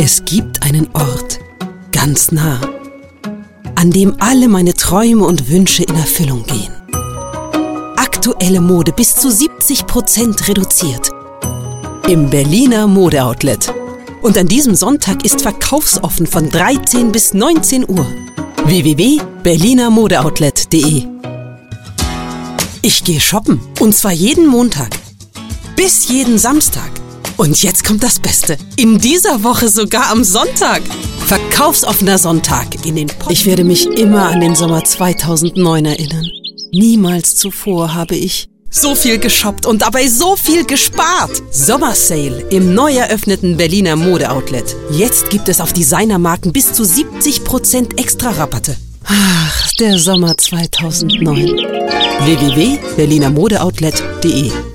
Es gibt einen Ort, ganz nah, an dem alle meine Träume und Wünsche in Erfüllung gehen. Aktuelle Mode bis zu 70% reduziert. Im Berliner Modeoutlet. Und an diesem Sonntag ist verkaufsoffen von 13 bis 19 Uhr. www.berlinermodeoutlet.de. Ich gehe shoppen, und zwar jeden Montag. Bis jeden Samstag. Und jetzt kommt das Beste. In dieser Woche sogar am Sonntag. Verkaufsoffener Sonntag in den Ich werde mich immer an den Sommer 2009 erinnern. Niemals zuvor habe ich so viel geshoppt und dabei so viel gespart. Sommersale im neu eröffneten Berliner Modeoutlet. Jetzt gibt es auf Designermarken bis zu 70% Extra-Rabatte. Ach, der Sommer 2009. www.berlinermodeoutlet.de